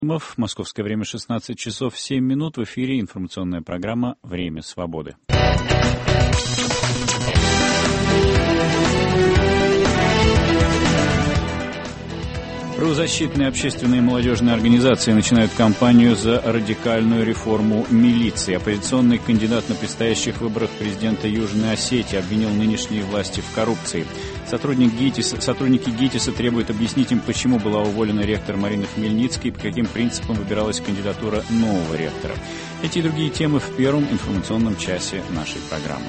Московское время 16 часов 7 минут. В эфире информационная программа «Время свободы». Правозащитные общественные и молодежные организации начинают кампанию за радикальную реформу милиции. Оппозиционный кандидат на предстоящих выборах президента Южной Осетии обвинил нынешние власти в коррупции. Сотрудники ГИТИСа требуют объяснить им, почему была уволена ректор Марина Хмельницкая и по каким принципам выбиралась кандидатура нового ректора. Эти и другие темы в первом информационном часе нашей программы.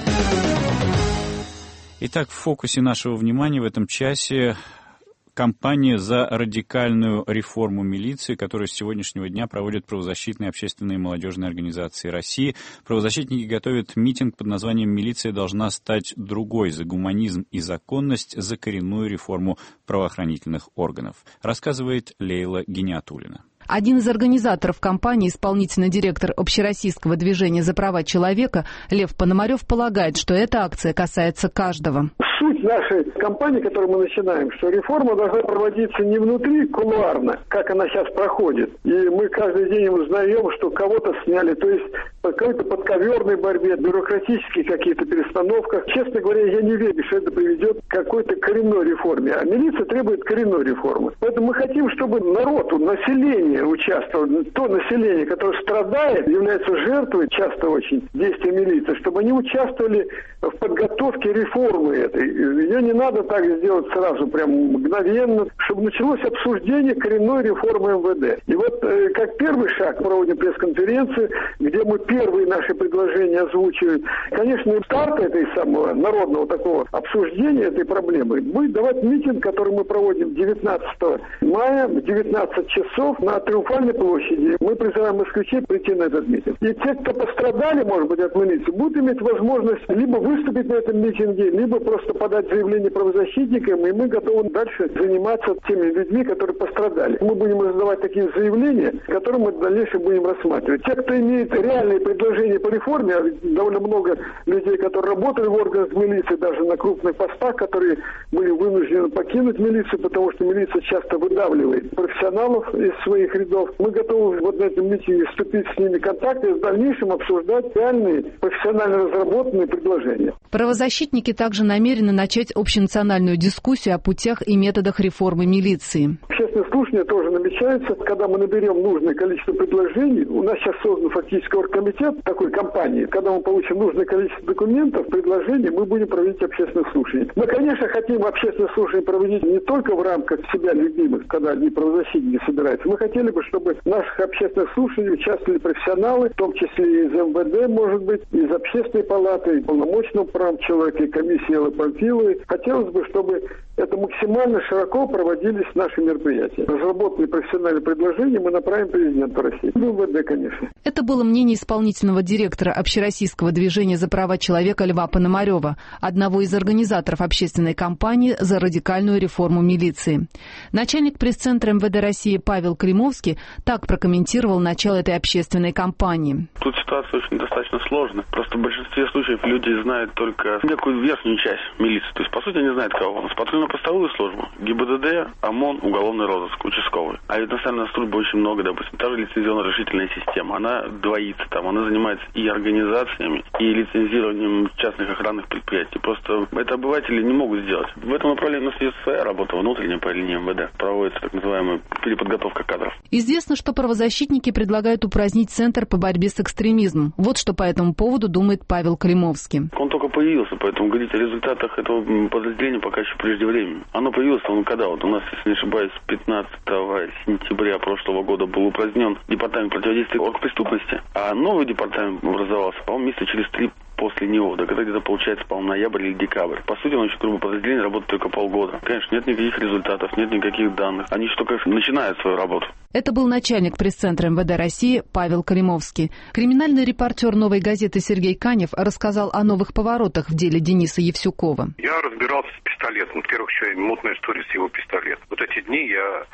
Итак, в фокусе нашего внимания в этом часе кампания за радикальную реформу милиции, которую с сегодняшнего дня проводят правозащитные общественные и молодежные организации России. Правозащитники готовят митинг под названием «Милиция должна стать другой» за гуманизм и законность, за коренную реформу правоохранительных органов, рассказывает Лейла Гиниатуллина. Один из организаторов кампании, исполнительный директор Общероссийского движения за права человека Лев Пономарев, полагает, что эта акция касается каждого. Суть нашей кампании, которую мы начинаем, что реформа должна проводиться не внутри кулуарно, как она сейчас проходит. И мы каждый день узнаем, что кого-то сняли, то есть по какой-то подковерной борьбе, бюрократические какие-то перестановках. Честно говоря, я не верю, что это приведет к какой-то коренной реформе. А милиция требует коренной реформы. Поэтому мы хотим, чтобы народ, население участвовало. То население, которое страдает, является жертвой, часто очень, действия милиции, чтобы они участвовали в подготовке реформы этой. Ее не надо так сделать сразу, прям мгновенно, чтобы началось обсуждение коренной реформы МВД. И вот как первый шаг проводим пресс-конференцию, где мы первые наши предложения озвучиваем. Конечно, старт этой самого народного такого обсуждения этой проблемы будет давать митинг, который мы проводим 19 мая в 19 часов на Триумфальной площади. Мы призываем москвичей прийти на этот митинг. И те, кто пострадали, может быть, от милиции, будут иметь возможность либо выступить на этом митинге, либо просто подать заявление правозащитникам, и мы готовы дальше заниматься теми людьми, которые пострадали. Мы будем раздавать такие заявления, которые мы в дальнейшем будем рассматривать. Те, кто имеет реальные предложения по реформе, а довольно много людей, которые работали в органах милиции, даже на крупных постах, которые были вынуждены покинуть милицию, потому что милиция часто выдавливает профессионалов из своих рядов. Мы готовы вот на этом митинге вступить с ними в контакт и в дальнейшем обсуждать реальные, профессионально разработанные предложения. Правозащитники также намерены начать общенациональную дискуссию о путях и методах реформы милиции. Общественное слушание тоже намечается. Когда мы наберем нужное количество предложений, у нас сейчас создан фактически оргкомитет такой компании. Когда мы получим нужное количество документов, предложений, мы будем проводить общественное слушание. Мы, конечно, хотим общественное слушание проводить не только в рамках себя любимых, когда одни правозащитники собираются. Мы хотели бы, чтобы в наших общественных слушаниях участвовали профессионалы, в том числе из МВД, может быть, из Общественной палаты, и полномочного прав человека, и комиссии Эллы Памфиловой. Хотелось бы, чтобы это максимально широко проводились наши мероприятия. Разработанные профессиональные предложения мы направим президенту России. В МВД, конечно. Это было мнение исполнительного директора Общероссийского движения за права человека Льва Пономарева, одного из организаторов общественной кампании за радикальную реформу милиции. Начальник пресс-центра МВД России Павел Климовский так прокомментировал начало этой общественной кампании. Тут ситуация очень достаточно сложная. Просто в большинстве случаев люди знают только некую верхнюю часть милиции. То есть, по сути, они знают, кого у нас. Патрульно-постовую службу, ГИБДД, ОМОН, уголовный розыск, участковый. А ведь на самом деле службы очень много, допустим, та же лицензионно-разрешительная система, она двоится там, она занимается и организациями, и лицензированием частных охранных предприятий. Просто это обыватели не могут сделать. В этом направлении у нас есть своя работа, внутренняя по линии МВД. Проводится так называемая переподготовка кадров. Известно, что правозащитники предлагают упразднить Центр по борьбе с экстремизмом. Вот что по этому поводу думает Павел Климовский. Он только появился, поэтому говорить о результатах этого подразделения пока еще преждевременно. Оно появилось, когда вот у нас, если не ошибаюсь, 15 сентября прошлого года был упразднен департамент противодействия оргпреступности, а новый департамент образовался, по-моему, месяца через 3 после него, да, когда где-то получается, по-моему, ноябрь или декабрь. По сути, он еще грубо подразделение работает только полгода. Конечно, нет никаких результатов, нет никаких данных. Они еще только начинают свою работу. Это был начальник пресс-центра МВД России Павел Климовский. Криминальный репортер «Новой газеты» Сергей Канев рассказал о новых поворотах в деле Дениса Евсюкова. Я разбирался с пистолетом. Во-первых, еще мутная история с его пистолетом. Вот эти дни я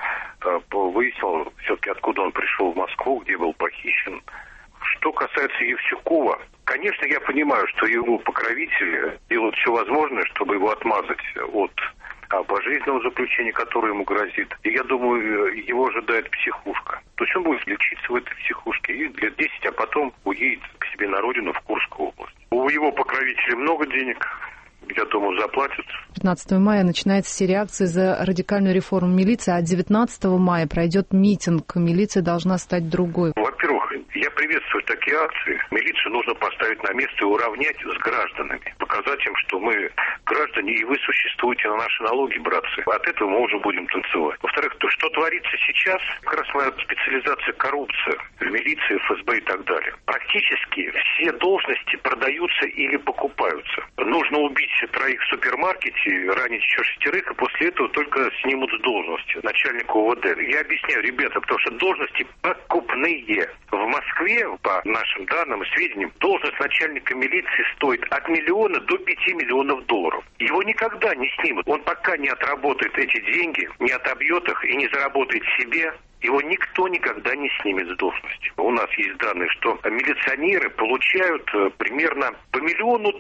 выяснил все-таки, откуда он пришел в Москву, где был похищен. Что касается Евсюкова, конечно, я понимаю, что его покровители делают все возможное, чтобы его отмазать от о пожизненном заключении, которое ему грозит. И я думаю, его ожидает психушка. То есть он будет лечиться в этой психушке и лет 10, а потом уедет к себе на родину в Курскую область. У его покровителей много денег. Я думаю, заплатят. 15 мая начинается серия акций за радикальную реформу милиции, а 19 мая пройдет митинг. Милиция должна стать другой. Во-первых, я приветствую такие акции. Милицию нужно поставить на место и уравнять с гражданами. Показать им, что мы граждане, и вы существуете на наши налоги, братцы. От этого мы уже будем танцевать. Во-вторых, то, что творится сейчас, как раз моя специализация коррупция в милиции, ФСБ и так далее. Практически все должности продаются или покупаются. Нужно убить 3 в супермаркете, ранить еще 6, и после этого только снимут с должности начальника ОВД. Я объясняю, ребята, потому что должности покупные. В Москве, по нашим данным и сведениям, должность начальника милиции стоит от $1 миллиона до $5 миллионов. Его никогда не снимут. Он пока не отработает эти деньги, не отобьет их и не заработает себе, его никто никогда не снимет с должности. У нас есть данные, что милиционеры получают примерно по $1 миллиону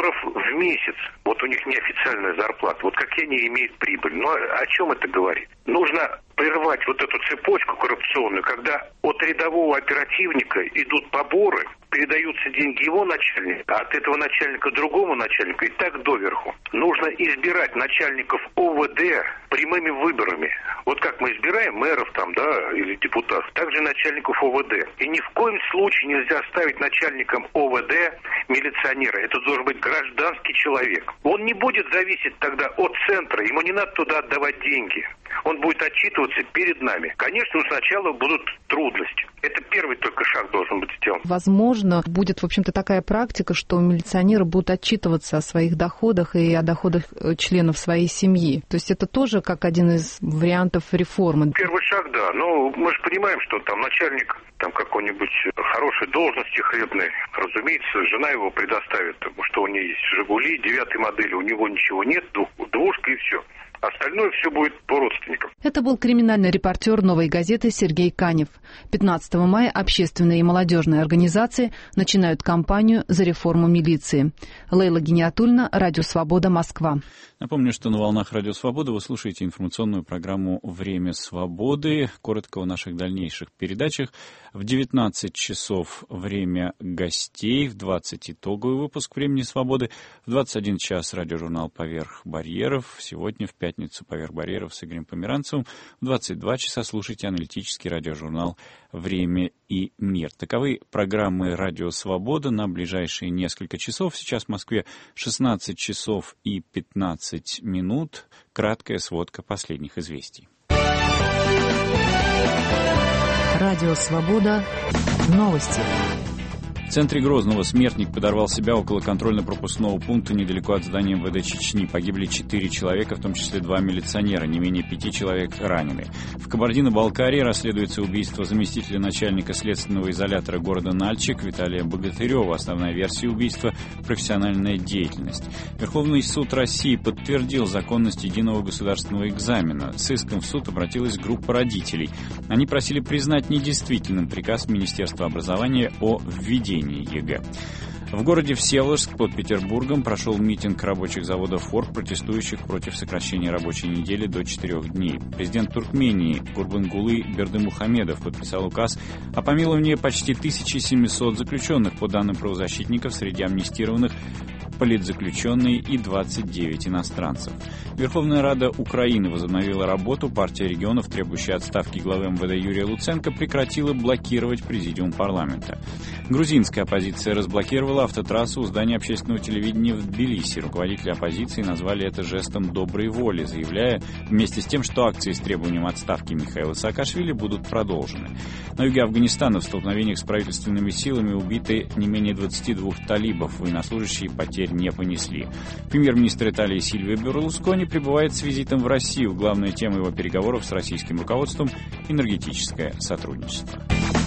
в месяц. Вот у них неофициальная зарплата. Вот какие они имеют прибыль. Но о чем это говорит? Нужно прервать вот эту цепочку коррупционную, когда от рядового оперативника идут поборы, передаются деньги его начальнику, а от этого начальника другому начальнику, и так доверху. Нужно избирать начальников ОВД прямыми выборами. Вот как мы избираем мэров там, да, или депутатов, также начальников ОВД. И ни в коем случае нельзя ставить начальником ОВД милиционера. Это должен быть гражданский человек. Он не будет зависеть тогда от центра, ему не надо туда отдавать деньги. Он будет отчитываться перед нами. Конечно, сначала будут трудности. Это первый только шаг должен быть сделан. Возможно, будет, в общем-то, такая практика, что милиционеры будут отчитываться о своих доходах и о доходах членов своей семьи. То есть это тоже как один из вариантов реформы. Первый шаг, да. Но мы же понимаем, что там начальник там какой-нибудь хорошей должности хлебной, разумеется, жена его предоставит, что у нее есть «Жигули», 9-й модели, у него ничего нет, двушка и все. Остальное все будет по родственникам. Это был криминальный репортер «Новой газеты» Сергей Канев. 15 мая общественные и молодежные организации начинают кампанию за реформу милиции. Лейла Гиниатульна, Радио Свобода, Москва. Напомню, что на волнах Радио Свобода вы слушаете информационную программу «Время свободы». Коротко о наших дальнейших передачах. В 19 часов время гостей, в 20 итоговый выпуск «Времени свободы», в 21 час радиожурнал «Поверх барьеров». Сегодня в пятницу «Поверх барьеров» с Игорем Померанцевым. В 22 часа слушайте аналитический радиожурнал «Время и мир». Таковы программы «Радио Свобода» на ближайшие несколько часов. Сейчас в Москве 16 часов и 15 минут. Краткая сводка последних известий. Радио Свобода. Новости. В центре Грозного смертник подорвал себя около контрольно-пропускного пункта недалеко от здания МВД Чечни. Погибли 4 человека, в том числе 2 милиционера, не менее 5 человек ранены. В Кабардино-Балкарии расследуется убийство заместителя начальника следственного изолятора города Нальчик Виталия Богатырева. Основная версия убийства – профессиональная деятельность. Верховный суд России подтвердил законность единого государственного экзамена. С иском в суд обратилась группа родителей. Они просили признать недействительным приказ Министерства образования о введении ЕГЭ. В городе Всеволожск под Петербургом прошел митинг рабочих заводов «Форг», протестующих против сокращения рабочей недели до 4 дней. Президент Туркмении Гурбангулы Бердымухамедов подписал указ о помиловании почти 1700 заключенных. По данным правозащитников, среди амнистированных политзаключенные и 29 иностранцев. Верховная Рада Украины возобновила работу. Партия регионов, требующая отставки главы МВД Юрия Луценко, прекратила блокировать президиум парламента. Грузинская оппозиция разблокировала автотрассу у здания общественного телевидения в Тбилиси. Руководители оппозиции назвали это жестом доброй воли, заявляя вместе с тем, что акции с требованием отставки Михаила Саакашвили будут продолжены. На юге Афганистана в столкновениях с правительственными силами убиты не менее 22 талибов. Военнослужащие потерь не понесли. Премьер-министр Италии Сильвио Берлускони прибывает с визитом в Россию. Главная тема его переговоров с российским руководством – энергетическое сотрудничество.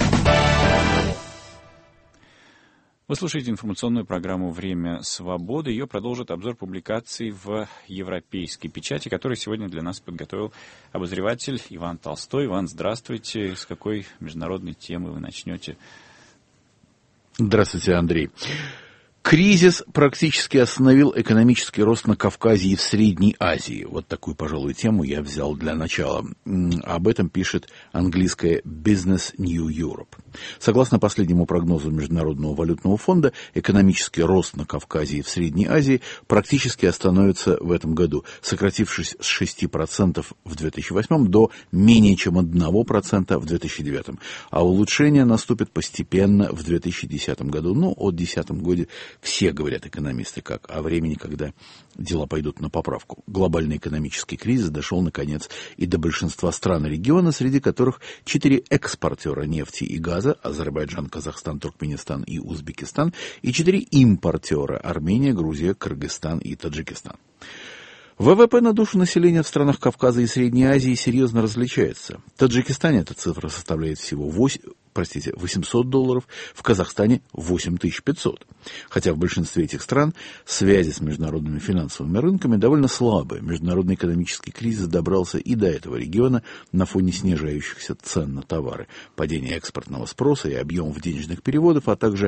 Вы слушаете информационную программу «Время свободы». Ее продолжит обзор публикаций в европейской печати, который сегодня для нас подготовил обозреватель Иван Толстой. Иван, здравствуйте. С какой международной темы вы начнете? Здравствуйте, Андрей. Кризис практически остановил экономический рост на Кавказе и в Средней Азии. Вот такую, пожалуй, тему я взял для начала. Об этом пишет английское Business New Europe. Согласно последнему прогнозу Международного валютного фонда, экономический рост на Кавказе и в Средней Азии практически остановится в этом году, сократившись с 6% в 2008 до менее чем 1% в 2009. А улучшение наступит постепенно в 2010 году. О 2010 году все говорят экономисты как о времени, когда дела пойдут на поправку. Глобальный экономический кризис дошел, наконец, и до большинства стран региона, среди которых 4 экспортера нефти и газа – Азербайджан, Казахстан, Туркменистан и Узбекистан, и 4 импортера – Армения, Грузия, Кыргызстан и Таджикистан. ВВП на душу населения в странах Кавказа и Средней Азии серьезно различается. В Таджикистане эта цифра составляет всего $800, в Казахстане 8500. Хотя в большинстве этих стран связи с международными финансовыми рынками довольно слабые. Международный экономический кризис добрался и до этого региона на фоне снижающихся цен на товары, падения экспортного спроса и объемов денежных переводов, а также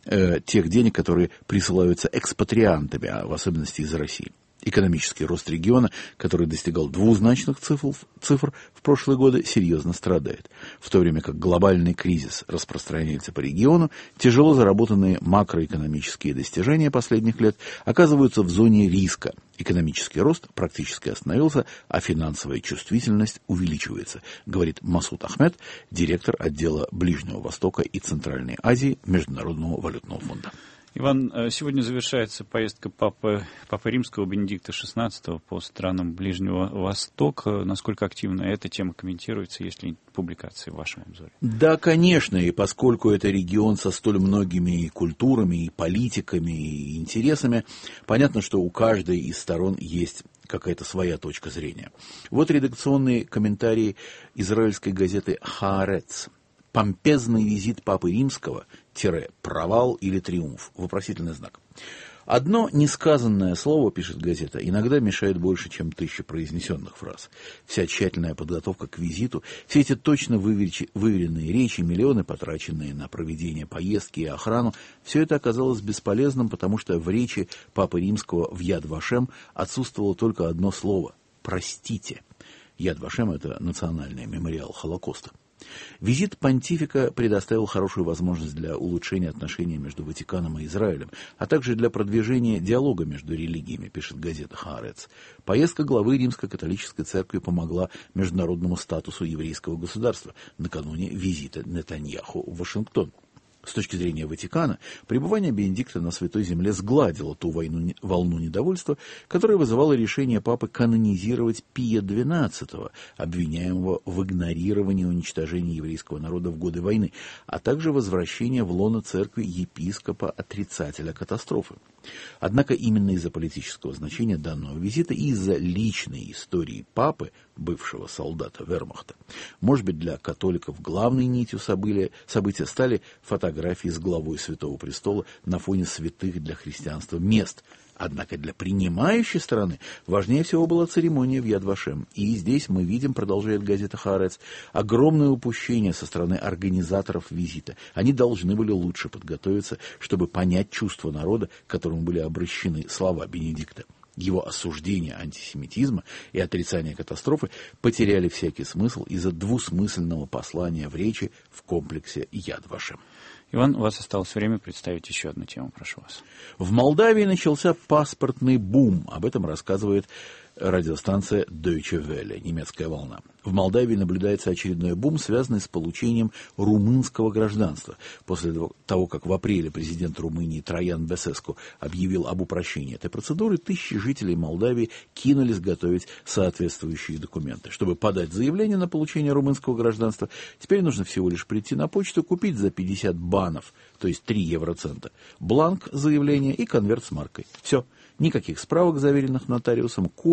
тех денег, которые присылаются экспатриантами, а в особенности из России. Экономический рост региона, который достигал двузначных цифр в прошлые годы, серьезно страдает. В то время как глобальный кризис распространяется по региону, тяжело заработанные макроэкономические достижения последних лет оказываются в зоне риска. Экономический рост практически остановился, а финансовая чувствительность увеличивается, говорит Масуд Ахмед, директор отдела Ближнего Востока и Центральной Азии Международного валютного фонда. Иван, сегодня завершается поездка Папы Римского Бенедикта XVI по странам Ближнего Востока. Насколько активно эта тема комментируется, есть ли публикации в вашем обзоре? Да, конечно, и поскольку это регион со столь многими культурами, и политиками, и интересами, понятно, что у каждой из сторон есть какая-то своя точка зрения. Вот редакционные комментарии израильской газеты «Хаарец». Помпезный визит Папы Римского – провал или триумф, вопросительный знак. Одно несказанное слово, пишет газета, иногда мешает больше, чем 1000 произнесенных фраз. Вся тщательная подготовка к визиту, все эти точно выверенные речи, миллионы, потраченные на проведение поездки и охрану, все это оказалось бесполезным, потому что в речи Папы Римского в Яд Вашем отсутствовало только одно слово – «простите». Яд Вашем – это национальный мемориал Холокоста. Визит понтифика предоставил хорошую возможность для улучшения отношений между Ватиканом и Израилем, а также для продвижения диалога между религиями, пишет газета «Хаарец». Поездка главы Римско-католической церкви помогла международному статусу еврейского государства накануне визита Нетаньяху в Вашингтон. С точки зрения Ватикана, пребывание Бенедикта на Святой Земле сгладило ту волну недовольства, которая вызывала решение Папы канонизировать Пия XII, обвиняемого в игнорировании и уничтожении еврейского народа в годы войны, а также возвращение в лоно церкви епископа-отрицателя катастрофы. Однако именно из-за политического значения данного визита и из-за личной истории Папы, бывшего солдата вермахта, может быть, для католиков главной нитью события стали фотографии с главой Святого Престола на фоне святых для христианства мест. Однако для принимающей стороны важнее всего была церемония в Яд Вашем. И здесь мы видим, продолжает газета «Хаарец», огромное упущение со стороны организаторов визита. Они должны были лучше подготовиться, чтобы понять чувства народа, к которому были обращены слова Бенедикта. Его осуждение антисемитизма и отрицание катастрофы потеряли всякий смысл из-за двусмысленного послания в речи в комплексе Яд Вашем. Иван, у вас осталось время представить еще одну тему, прошу вас. В Молдавии начался паспортный бум. Об этом рассказывает радиостанция Deutsche Welle, немецкая волна. В Молдавии наблюдается очередной бум, связанный с получением румынского гражданства. После того, как в апреле президент Румынии Троян Бесеску объявил об упрощении этой процедуры, тысячи жителей Молдавии кинулись готовить соответствующие документы. Чтобы подать заявление на получение румынского гражданства, теперь нужно всего лишь прийти на почту, купить за 50 банов, то есть 3 евроцента, бланк заявления и конверт с маркой. Все. Никаких справок, заверенных нотариусом, копий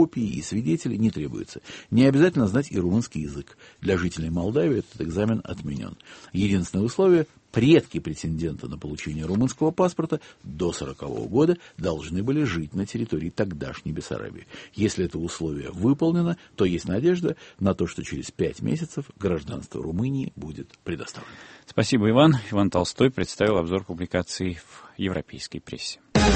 копии и свидетели не требуются. Не обязательно знать и румынский язык. Для жителей Молдавии этот экзамен отменен. Единственное условие – предки претендента на получение румынского паспорта до 40-го года должны были жить на территории тогдашней Бессарабии. Если это условие выполнено, то есть надежда на то, что через 5 месяцев гражданство Румынии будет предоставлено. Спасибо, Иван. Иван Толстой представил обзор публикаций в европейской прессе.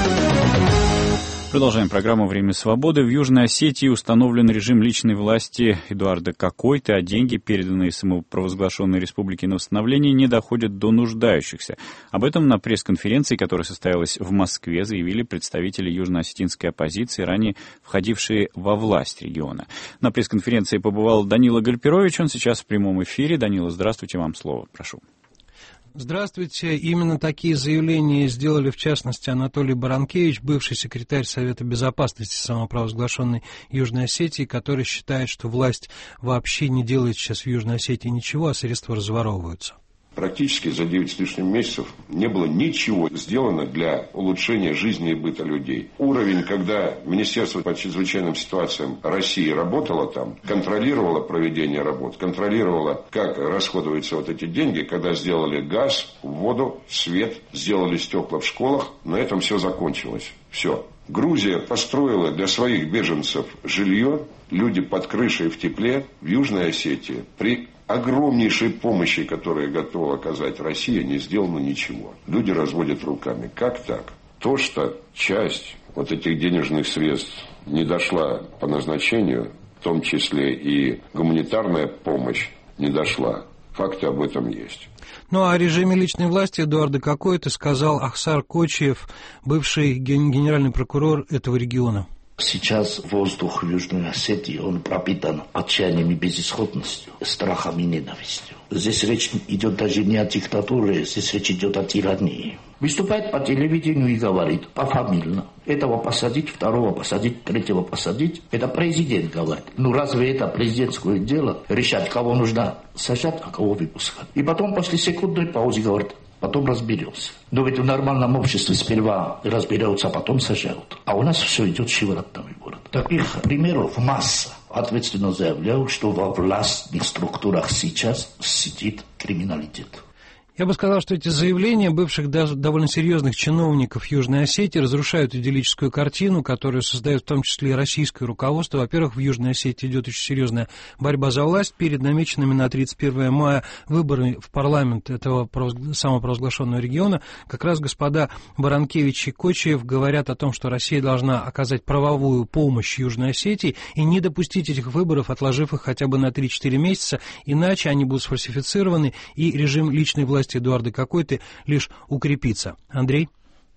Продолжаем программу «Время свободы». В Южной Осетии установлен режим личной власти Эдуарда Кокойты, а деньги, переданные самопровозглашенной республике на восстановление, не доходят до нуждающихся. Об этом на пресс-конференции, которая состоялась в Москве, заявили представители южно-осетинской оппозиции, ранее входившие во власть региона. На пресс-конференции побывал Данила Гальперович, он сейчас в прямом эфире. Данила, здравствуйте, вам слово, прошу. Здравствуйте. Именно такие заявления сделали, в частности, Анатолий Баранкевич, бывший секретарь Совета Безопасности самопровозглашенной Южной Осетии, который считает, что власть вообще не делает сейчас в Южной Осетии ничего, а средства разворовываются. Практически за 9 с лишним месяцев не было ничего сделано для улучшения жизни и быта людей. Уровень, когда Министерство по чрезвычайным ситуациям России работало там, контролировало проведение работ, контролировало, как расходуются вот эти деньги, когда сделали газ, воду, свет, сделали стекла в школах, на этом все закончилось. Все. Грузия построила для своих беженцев жилье, люди под крышей в тепле. В Южной Осетии при огромнейшей помощи, которую готова оказать Россия, не сделано ничего. Люди разводят руками. Как так? То, что часть вот этих денежных средств не дошла по назначению, в том числе и гуманитарная помощь не дошла. Факты об этом есть. Ну, а о режиме личной власти Эдуарда Кокойты сказал Ахсар Кочиев, бывший генеральный прокурор этого региона. Сейчас воздух в Южной Осетии, он пропитан отчаянием и безысходностью, страхом и ненавистью. Здесь речь идет даже не о диктатуре, здесь речь идет о тирании. Выступает по телевидению и говорит пофамильно. Этого посадить, второго посадить, третьего посадить. Это президент говорит. Ну разве это президентское дело? Решать, кого нужно сажать, а кого выпускать. И потом после секундной паузы говорит, потом разберемся. Но ведь в нормальном обществе сперва разберутся, а потом сажают. А у нас все идет шиворот на выворот. Таких примеров масса. Ответственно заявляю, что во властных структурах сейчас сидит криминалитет. Я бы сказал, что эти заявления бывших даже довольно серьезных чиновников Южной Осетии разрушают идиллическую картину, которую создает в том числе и российское руководство. Во-первых, в Южной Осетии идет очень серьезная борьба за власть. Перед намеченными на 31 мая выборами в парламент этого самопровозглашенного региона как раз господа Баранкевич и Кочиев говорят о том, что Россия должна оказать правовую помощь Южной Осетии и не допустить этих выборов, отложив их хотя бы на 3-4 месяца, иначе они будут сфальсифицированы и режим личной власти Эдуарда Кокойты лишь укрепится. Андрей?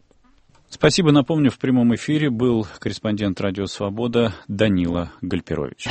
Спасибо. Напомню, в прямом эфире был корреспондент «Радио Свобода» Данила Гальперович.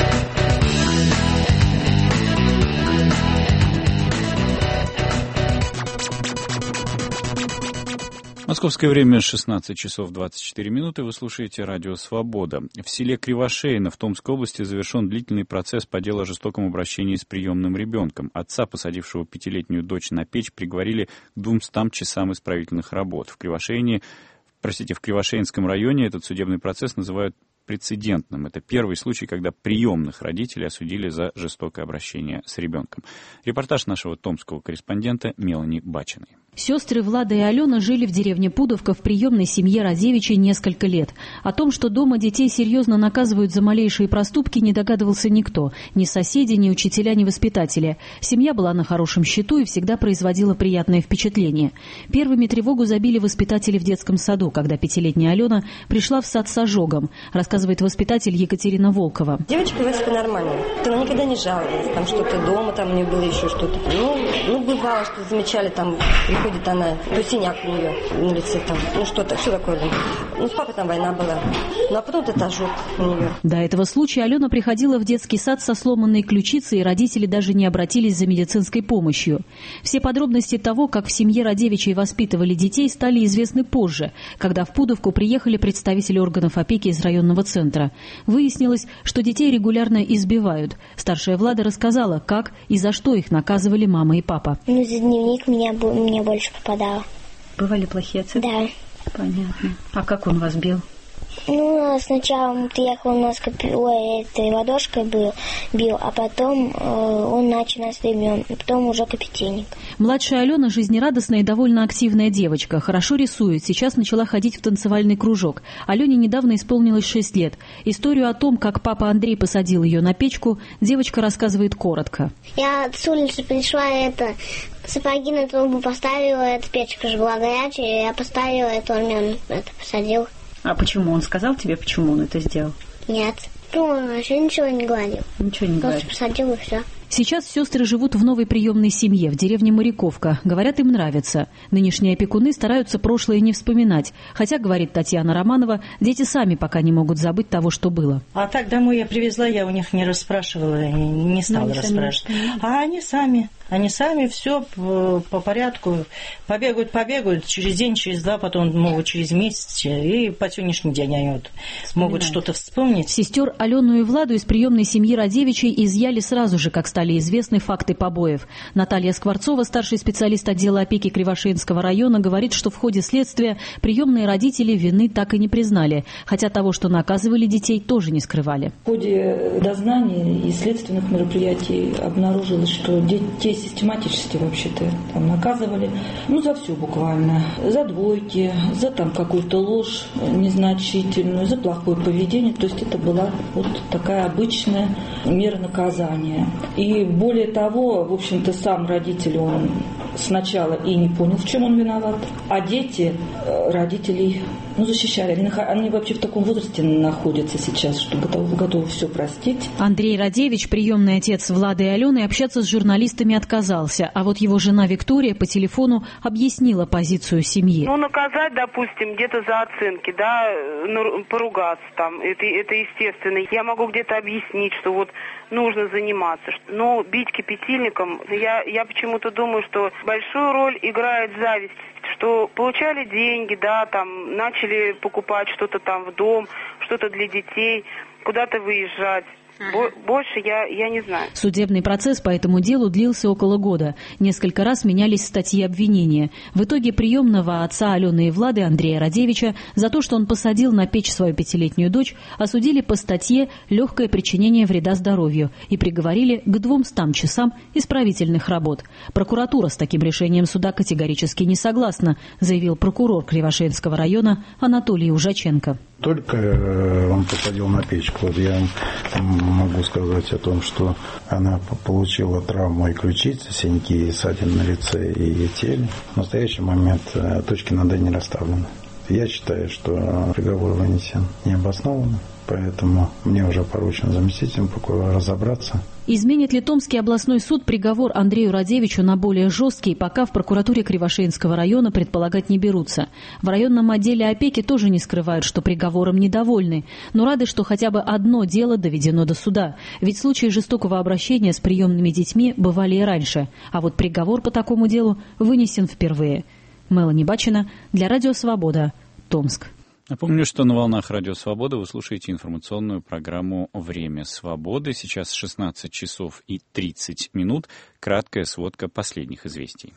Московское время 16 часов 24 минуты. Вы слушаете «Радио Свобода». В селе Кривошеино в Томской области завершен длительный процесс по делу о жестоком обращении с приемным ребенком. Отца, посадившего 5-летнюю дочь на печь, приговорили к 200 часам исправительных работ. В Кривошеинском районе этот судебный процесс называют прецедентным. Это первый случай, когда приемных родителей осудили за жестокое обращение с ребенком. Репортаж нашего томского корреспондента Мелани Бачиной. Сестры Влада и Алена жили в деревне Пудовка в приемной семье Радзевичей несколько лет. О том, что дома детей серьезно наказывают за малейшие проступки, не догадывался никто. Ни соседи, ни учителя, ни воспитатели. Семья была на хорошем счету и всегда производила приятное впечатление. Первыми тревогу забили воспитатели в детском саду, когда 5-летняя Алена пришла в сад с ожогом, рассказывает воспитатель Екатерина Волкова. Девочка вела себя нормально. Она никогда не жаловалась. Там что-то дома, там у нее было еще что-то. Ну, бывало, что замечали, там приходит она, то синяк у нее на лице, там, что-то, все такое. Ну, с папой там война была. Ну, а потом вот это ожог у нее. До этого случая Алена приходила в детский сад со сломанной ключицей, и родители даже не обратились за медицинской помощью. Все подробности того, как в семье Радзевичей воспитывали детей, стали известны позже, когда в Пудовку приехали представители органов опеки из районного центра. Выяснилось, что детей регулярно избивают. Старшая Влада рассказала, как и за что их наказывали мама и папа. За дневник мне больше попадало. Бывали плохие оценки? Да. Понятно. А как он вас бил? Ну, сначала ты ехал, у нас этой ладошкой бил, а потом он начал нас ремнем, и потом уже капитенник. Младшая Алена жизнерадостная и довольно активная девочка, хорошо рисует, сейчас начала ходить в танцевальный кружок. Алене недавно исполнилось 6 лет. Историю о том, как папа Андрей посадил ее на печку, девочка рассказывает коротко. Я с улицы пришла, сапоги на трубу поставила, эта печка же была горячая, я поставила, он меня посадил. А почему? Он сказал тебе, почему он это сделал? Нет. Он вообще ничего не говорил. Ничего не говорил. Просто посадил и все. Сейчас сестры живут в новой приемной семье в деревне Моряковка. Говорят, им нравится. Нынешние опекуны стараются прошлое не вспоминать. Хотя, говорит Татьяна Романова, дети сами пока не могут забыть того, что было. А так домой я привезла, я у них не расспрашивала, не стала расспрашивать. А они сами все по порядку побегают через день, через два, потом могут через месяц, и по сегодняшний день они могут что-то вспомнить. Сестер Алену и Владу из приемной семьи Радевичей изъяли сразу же, как стали известны факты побоев. Наталья Скворцова, старший специалист отдела опеки Кривошеинского района, говорит, что в ходе следствия приемные родители вины так и не признали, хотя того, что наказывали детей, тоже не скрывали. В ходе дознаний и следственных мероприятий обнаружилось, что детей систематически вообще-то там наказывали, за все буквально, за двойки, за какую-то ложь незначительную, за плохое поведение. То есть это была вот такая обычная мера наказания. И более того, в общем-то, сам родитель, он сначала и не понял, в чем он виноват, а дети родителей защищали. Они вообще в таком возрасте находятся сейчас, что готовы все простить. Андрей Радевич, приемный отец Влады и Алены, общаться с журналистами отказался, а вот его жена Виктория по телефону объяснила позицию семьи. Наказать, допустим, где-то за оценки, поругаться там, это естественно. Я могу где-то объяснить, что нужно заниматься. Но бить кипятильником, я почему-то думаю, что большую роль играет зависть, что получали деньги, начали покупать что-то в дом, что-то для детей, куда-то выезжать. Больше я не знаю. Судебный процесс по этому делу длился около года. Несколько раз менялись статьи обвинения. В итоге приемного отца Алены и Влады Андрея Радевича за то, что он посадил на печь свою 5-летнюю дочь, осудили по статье «Легкое причинение вреда здоровью» и приговорили к 200 часам исправительных работ. Прокуратура с таким решением суда категорически не согласна, заявил прокурор Кривошеинского района Анатолий Ужаченко. Только он посадил на печку. Я могу сказать о том, что она получила травму и ключицы, синяки, и ссадины на лице и теле. В настоящий момент точки над «и» не расставлены. Я считаю, что приговор вынесен необоснованно, поэтому мне уже поручено заместителем прокурора разобраться. Изменит ли Томский областной суд приговор Андрею Радевичу на более жесткий, пока в прокуратуре Кривошеинского района предполагать не берутся. В районном отделе опеки тоже не скрывают, что приговором недовольны, но рады, что хотя бы одно дело доведено до суда. Ведь случаи жестокого обращения с приемными детьми бывали и раньше, а вот приговор по такому делу вынесен впервые. Мелани Бачина для Радио Свобода, Томск. Напомню, что на волнах Радио Свобода вы слушаете информационную программу «Время свободы». Сейчас 16 часов и 30 минут. Краткая сводка последних известий.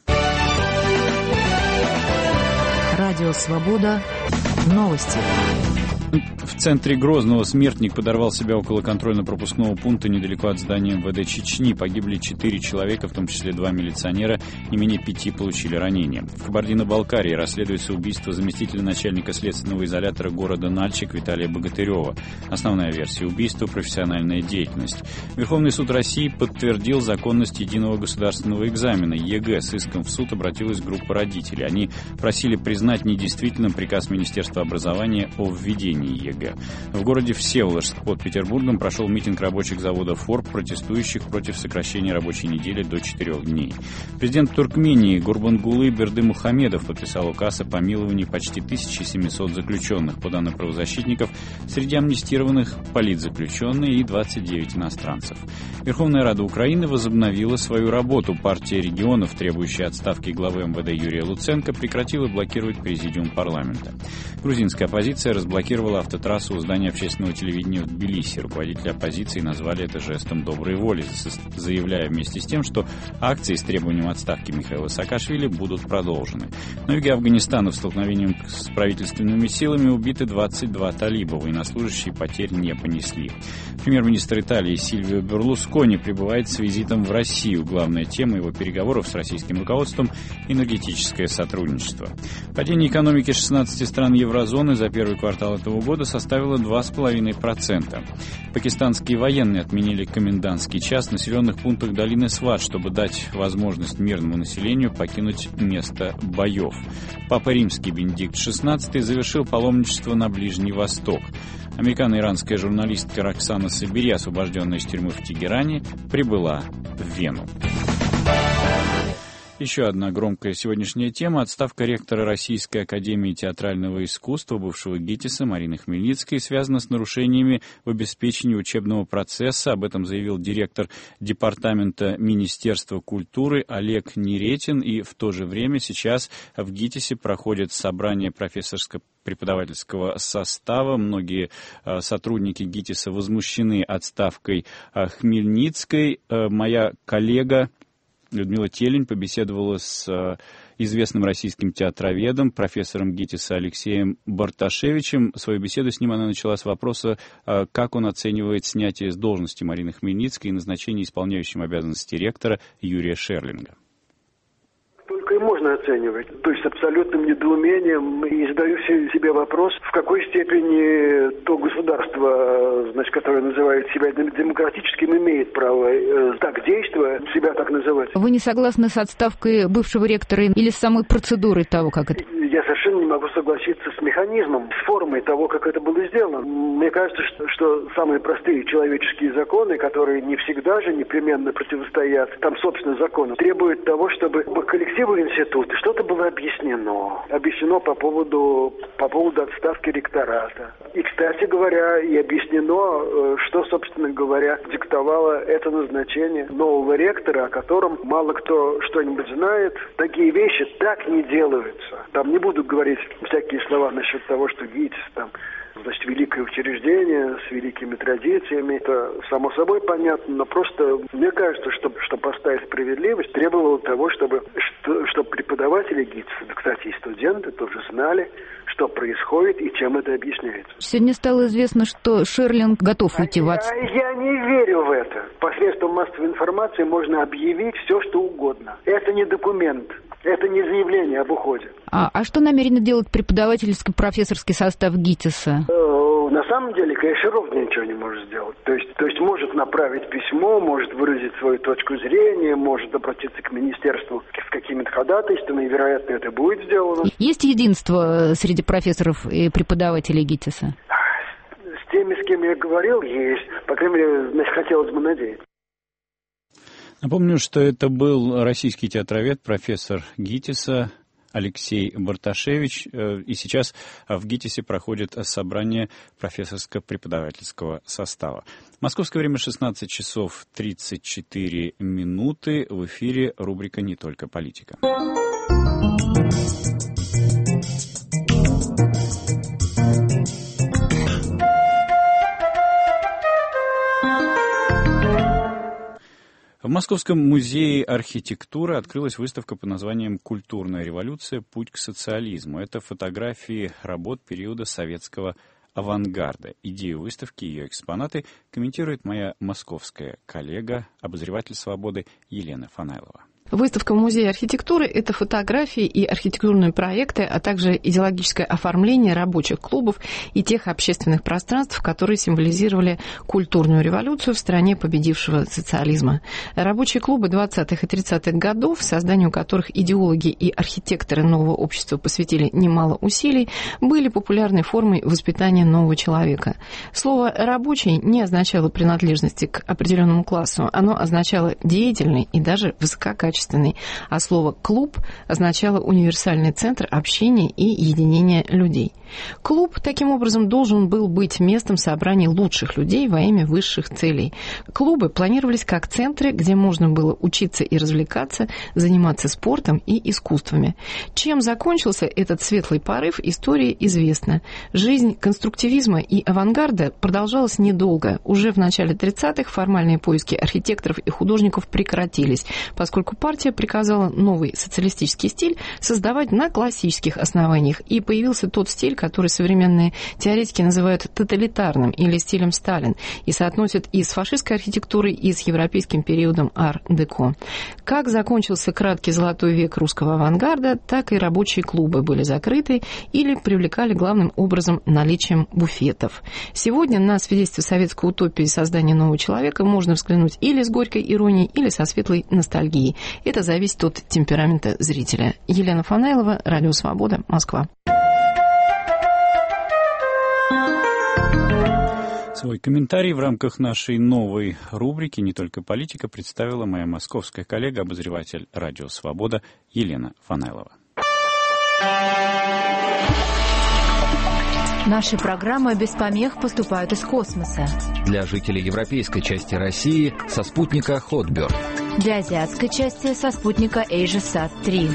Радио Свобода. Новости. В центре Грозного смертник подорвал себя около контрольно-пропускного пункта недалеко от здания МВД Чечни. Погибли 4 человека, в том числе 2 милиционера, не менее 5 получили ранения. В Кабардино-Балкарии расследуется убийство заместителя начальника следственного изолятора города Нальчик Виталия Богатырева. Основная версия убийства – профессиональная деятельность. Верховный суд России подтвердил законность единого государственного экзамена ЕГЭ. С иском в суд обратилась группа родителей. Они просили признать недействительным приказ Министерства образования о введении ЕГЭ. В городе Всеволожск под Петербургом прошел митинг рабочих завода ФОРБ, протестующих против сокращения рабочей недели до 4 дней. Президент Туркмении Гурбангулы Бердымухамедов подписал указ о помиловании почти 1700 заключенных. По данным правозащитников, среди амнистированных политзаключенные и 29 иностранцев. Верховная Рада Украины возобновила свою работу. Партия регионов, требующая отставки главы МВД Юрия Луценко, прекратила блокировать президиум парламента. Грузинская оппозиция разблокировала блокировала автотрассу у здания общественного телевидения в Тбилиси. Руководители оппозиции назвали это жестом доброй воли, заявляя вместе с тем, что акции с требованием отставки Михаила Саакашвили будут продолжены. На юге Афганистана в столкновении с правительственными силами убиты 22 талиба. Военнослужащие потерь не понесли. Премьер-министр Италии Сильвио Берлускони прибывает с визитом в Россию. Главная тема его переговоров с российским руководством – энергетическое сотрудничество. Падение экономики 16 стран еврозоны за первый квартал этого года составило 2,5%. Пакистанские военные отменили комендантский час в населенных пунктах долины Сват, чтобы дать возможность мирному населению покинуть место боев. Папа Римский Бенедикт XVI завершил паломничество на Ближний Восток. Американо-иранская журналистка Роксана Сабири, освобожденная из тюрьмы в Тегеране, прибыла в Вену. Еще одна громкая сегодняшняя тема – отставка ректора Российской академии театрального искусства, бывшего ГИТИСа Марины Хмельницкой, связана с нарушениями в обеспечении учебного процесса. Об этом заявил директор департамента Министерства культуры Олег Неретин. И в то же время сейчас в ГИТИСе проходит собрание профессорско-преподавательского состава. Многие сотрудники ГИТИСа возмущены отставкой Хмельницкой. Моя коллега Людмила Телень побеседовала с известным российским театроведом, профессором ГИТИСа Алексеем Барташевичем. Свою беседу с ним она начала с вопроса, как он оценивает снятие с должности Марины Хмельницкой и назначение исполняющим обязанности ректора Юрия Шерлинга. Только и можно оценивать. То есть с абсолютным недоумением. И задаю себе вопрос, в какой степени то государство, значит, которое называет себя демократическим, имеет право так действовать, себя так называть. Вы не согласны с отставкой бывшего ректора или с самой процедурой того, как это? Я совершенно не могу согласиться с механизмом, с формой того, как это было сделано. Мне кажется, что самые простые человеческие законы, которые не всегда же непременно противостоят там, собственно, закону, требуют того, чтобы коллективу института что-то было объяснено. Объяснено по поводу отставки ректората. И, кстати говоря, и объяснено, что, собственно говоря, диктовало это назначение нового ректора, о котором мало кто что-нибудь знает. Такие вещи так не делаются. Там не буду говорить всякие слова насчет того, что ГИТИС там, значит, великое учреждение с великими традициями. Это само собой понятно, но просто мне кажется, что поставить справедливость требовало того, чтобы преподаватели ГИТИСа, кстати, и студенты тоже знали, что происходит и чем это объясняется. Сегодня стало известно, что Шерлинг готов уйти в отставку. Я не верю в это. Посредством массовой информации можно объявить все, что угодно. Это не документ. Это не заявление об уходе. А что намерены делать преподавательский профессорский состав ГИТИСа? На самом деле, конечно, ровно ничего не может сделать. То есть может направить письмо, может выразить свою точку зрения, может обратиться к министерству с какими-то ходатайствами, и, вероятно, это будет сделано. Есть единство среди профессоров и преподавателей ГИТИСа? С теми, с кем я говорил, есть. По крайней мере, значит, хотелось бы надеяться. Напомню, что это был российский театровед, профессор ГИТИСа Алексей Барташевич. И сейчас в ГИТИСе проходит собрание профессорско-преподавательского состава. Московское время 16 часов 34 минуты. В эфире рубрика «Не только политика». В Московском музее архитектуры открылась выставка под названием «Культурная революция. Путь к социализму». Это фотографии работ периода советского авангарда. Идею выставки и ее экспонаты комментирует моя московская коллега, обозреватель «Свободы» Елена Фанайлова. Выставка в Музее архитектуры – это фотографии и архитектурные проекты, а также идеологическое оформление рабочих клубов и тех общественных пространств, которые символизировали культурную революцию в стране победившего социализма. Рабочие клубы 20-х и 30-х годов, созданию которых идеологи и архитекторы нового общества посвятили немало усилий, были популярной формой воспитания нового человека. Слово «рабочий» не означало принадлежности к определенному классу, оно означало деятельный и даже высококачественный качественный, а слово «клуб» означало универсальный центр общения и единения людей. Клуб, таким образом, должен был быть местом собрания лучших людей во имя высших целей. Клубы планировались как центры, где можно было учиться и развлекаться, заниматься спортом и искусствами. Чем закончился этот светлый порыв, истории известна. Жизнь конструктивизма и авангарда продолжалась недолго. Уже в начале 30-х формальные поиски архитекторов и художников прекратились, поскольку партия приказала новый социалистический стиль создавать на классических основаниях, и появился тот стиль, который современные теоретики называют тоталитарным или стилем Сталин, и соотносят и с фашистской архитектурой, и с европейским периодом ар-деко. Как закончился краткий золотой век русского авангарда, так и рабочие клубы были закрыты или привлекали главным образом наличием буфетов. Сегодня на свидетельство советской утопии создания нового человека можно взглянуть или с горькой иронией, или со светлой ностальгией. Это зависит от темперамента зрителя. Елена Фанайлова, Радио Свобода, Москва. Свой комментарий в рамках нашей новой рубрики «Не только политика» представила моя московская коллега, обозреватель «Радио Свобода» Елена Фанайлова. Наши программы без помех поступают из космоса. Для жителей европейской части России со спутника Hotbird. Для азиатской части со спутника AsiaSat-3.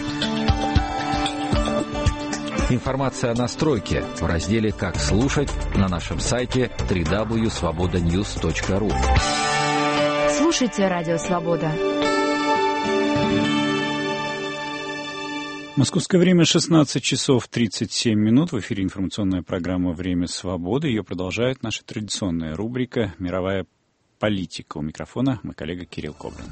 Информация о настройке в разделе «Как слушать» на нашем сайте www.svobodanews.ru. Слушайте Радио Свобода. Московское время 16 часов 37 минут. В эфире информационная программа «Время свободы». Ее продолжает наша традиционная рубрика «Мировая политика». У микрофона мой коллега Кирилл Кобрин.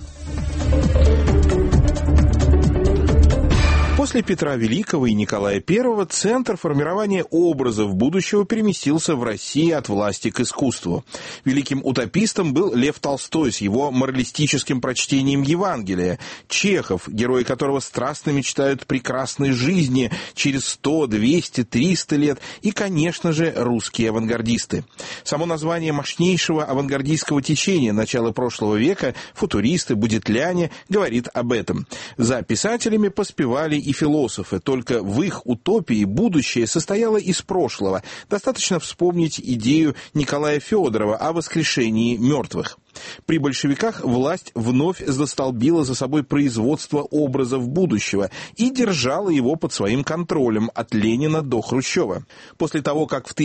После Петра Великого и Николая I центр формирования образов будущего переместился в России от власти к искусству. Великим утопистом был Лев Толстой с его моралистическим прочтением Евангелия, Чехов, герои которого страстно мечтают прекрасной жизни через 100, 200, 300 лет, и, конечно же, русские авангардисты. Само название мощнейшего авангардистского течения начала прошлого века, футуристы, будетляне, говорит об этом. За писателями поспевали и философы, только в их утопии будущее состояло из прошлого. Достаточно вспомнить идею Николая Федорова о воскрешении мертвых. При большевиках власть вновь застолбила за собой производство образов будущего и держала его под своим контролем от Ленина до Хрущева. После того, как в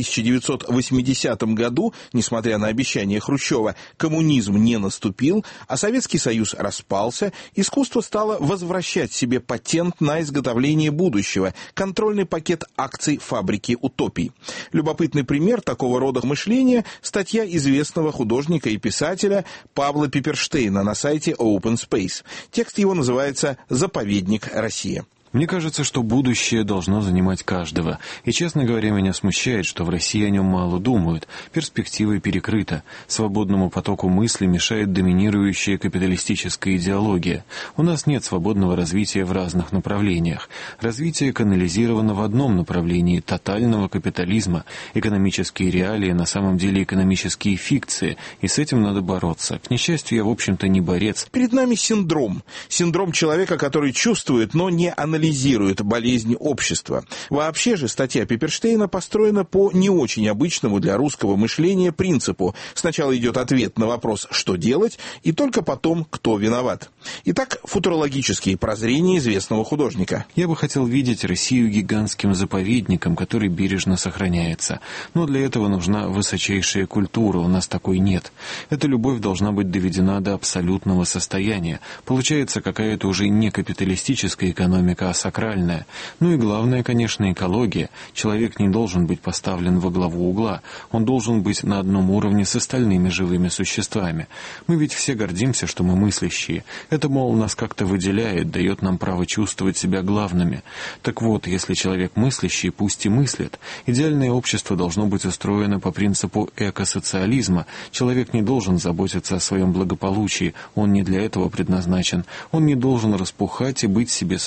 1980 году, несмотря на обещания Хрущева, коммунизм не наступил, а Советский Союз распался, искусство стало возвращать себе патент на изготовление будущего, контрольный пакет акций фабрики утопий. Любопытный пример такого рода мышления – статья известного художника и писателя Павла Пиперштейна на сайте Open Space. Текст его называется «Заповедник России». Мне кажется, что будущее должно занимать каждого. И, честно говоря, меня смущает, что в России о нем мало думают. Перспектива перекрыта. Свободному потоку мысли мешает доминирующая капиталистическая идеология. У нас нет свободного развития в разных направлениях. Развитие канализировано в одном направлении – тотального капитализма. Экономические реалии на самом деле экономические фикции, и с этим надо бороться. К несчастью, я, в общем-то, не борец. Перед нами синдром. Синдром человека, который чувствует, но не анализирует болезнь общества. Вообще же статья Пиперштейна построена по не очень обычному для русского мышления принципу. Сначала идет ответ на вопрос «что делать?», и только потом «кто виноват?». Итак, футурологические прозрения известного художника. Я бы хотел видеть Россию гигантским заповедником, который бережно сохраняется. Но для этого нужна высочайшая культура, у нас такой нет. Эта любовь должна быть доведена до абсолютного состояния. Получается какая-то уже не капиталистическая экономика, а сакральная. Ну и главное, конечно, экология. Человек не должен быть поставлен во главу угла. Он должен быть на одном уровне с остальными живыми существами. Мы ведь все гордимся, что мы мыслящие. Это, мол, нас как-то выделяет, дает нам право чувствовать себя главными. Так вот, если человек мыслящий, пусть и мыслит. Идеальное общество должно быть устроено по принципу экосоциализма. Человек не должен заботиться о своем благополучии. Он не для этого предназначен. Он не должен распухать и быть себе самому равным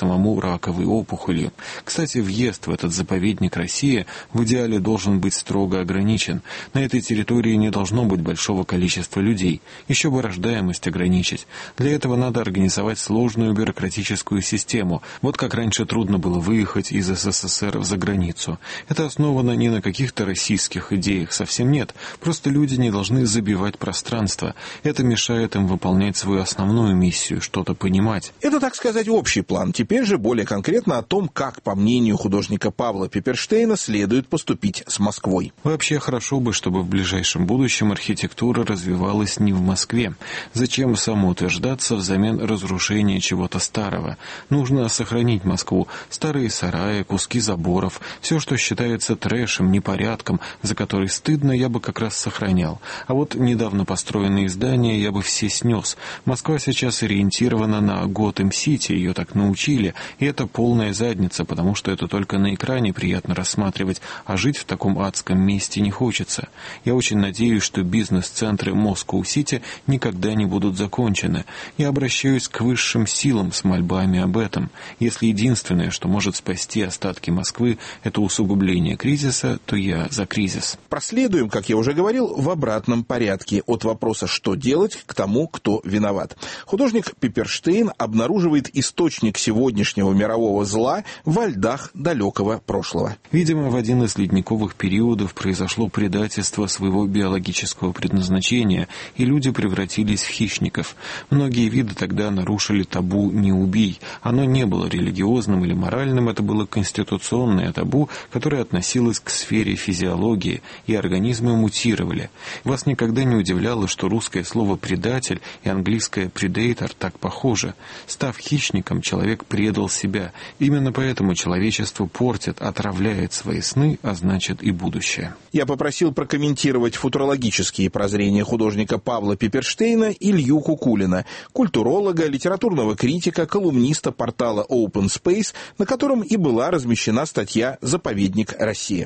раковой опухолью. Кстати, въезд в этот заповедник России в идеале должен быть строго ограничен. На этой территории не должно быть большого количества людей. Еще бы рождаемость ограничить. Для этого надо организовать сложную бюрократическую систему. Вот как раньше трудно было выехать из СССР за границу. Это основано не на каких-то российских идеях, совсем нет. Просто люди не должны забивать пространство. Это мешает им выполнять свою основную миссию, что-то понимать. Это, так сказать, общий план. Теперь же более конкретно о том, как, по мнению художника Павла Пепперштейна, следует поступить с Москвой. Вообще хорошо бы, чтобы в ближайшем будущем архитектура развивалась не в Москве. Зачем самоутверждаться взамен разрушения чего-то старого? Нужно сохранить Москву. Старые сараи, куски заборов, все, что считается трэшем, непорядком, за который стыдно, я бы как раз сохранял. А вот недавно построенные здания я бы все снес. Москва сейчас ориентирована на Готэм-Сити, ее так научили, и это полная задница, потому что это только на экране приятно рассматривать, а жить в таком адском месте не хочется. Я очень надеюсь, что бизнес-центры Москоу-Сити никогда не будут закончены. Я обращаюсь к высшим силам с мольбами об этом. Если единственное, что может спасти остатки Москвы, это усугубление кризиса, то я за кризис. Проследуем, как я уже говорил, в обратном порядке от вопроса «что делать» к тому, кто виноват. Художник Пепперштейн обнаруживает источник сегодняшнего мирового зла во льдах далекого прошлого. Видимо, в один из ледниковых периодов произошло предательство своего биологического предназначения, и люди превратились в хищников. Многие виды тогда нарушили табу «не убий». Оно не было религиозным или моральным, это было конституционное табу, которое относилось к сфере физиологии, и организмы мутировали. Вас никогда не удивляло, что русское слово «предатель» и английское «predator» так похожи? Став хищником, человек предал себя. Именно поэтому человечество портит, отравляет свои сны, а значит и будущее. Я попросил прокомментировать футурологические прозрения художника Павла Пепперштейна Илью Кукулина, культуролога, литературного критика, колумниста портала Open Space, на котором и была размещена статья «Заповедник России».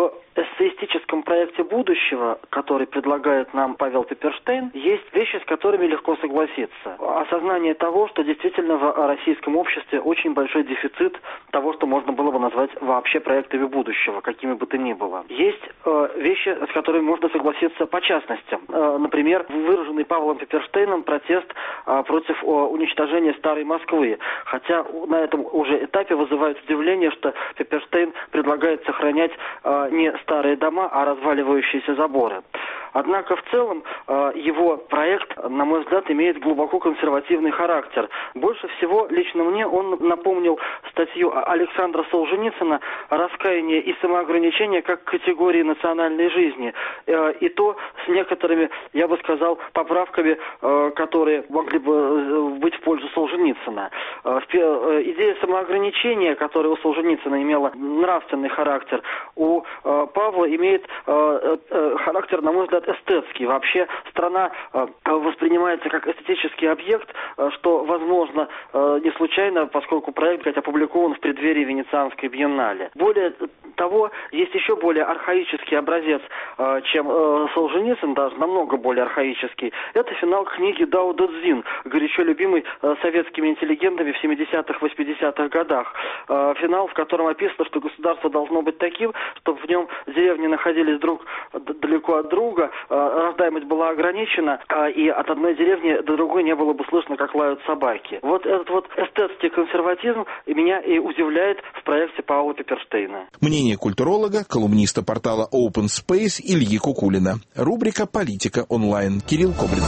В проекте будущего, который предлагает нам Павел Пепперштейн, есть вещи, с которыми легко согласиться. Осознание того, что действительно в российском обществе очень большой дефицит того, что можно было бы назвать вообще проектами будущего, какими бы то ни было. Есть вещи, с которыми можно согласиться по частностям. Например, выраженный Павлом Пепперштейном протест против уничтожения старой Москвы. Хотя на этом уже этапе вызывает удивление, что Пепперштейн предлагает сохранять не старые дома, а разваливающиеся заборы. Однако в целом его проект, на мой взгляд, имеет глубоко консервативный характер. Больше всего лично мне он напомнил статью Александра Солженицына «Раскаяние и самоограничение как категории национальной жизни». И то с некоторыми, я бы сказал, поправками, которые могли бы быть в пользу Солженицына. Идея самоограничения, которая у Солженицына имела нравственный характер, у Павла имеет характер, на мой взгляд, эстетский. Вообще страна воспринимается как эстетический объект, что, возможно, не случайно, поскольку проект, кстати, опубликован в преддверии Венецианской биеннале. Более того, есть еще более архаический образец, чем Солженицын, даже намного более архаический. Это финал книги Дао Дэ Цзин, горячо любимый советскими интеллигентами в 70-х, 80-х годах. Финал, в котором описано, что государство должно быть таким, чтобы в нем деревни находились далеко от друга, рождаемость была ограничена, и от одной деревни до другой не было бы слышно, как лают собаки. Вот этот вот эстетский консерватизм меня и удивляет в проекте Павла Пепперштейна. Мнение культуролога, колумниста портала Open Space Ильи Кукулина. Рубрика «Политика онлайн». Кирилл Кобрин.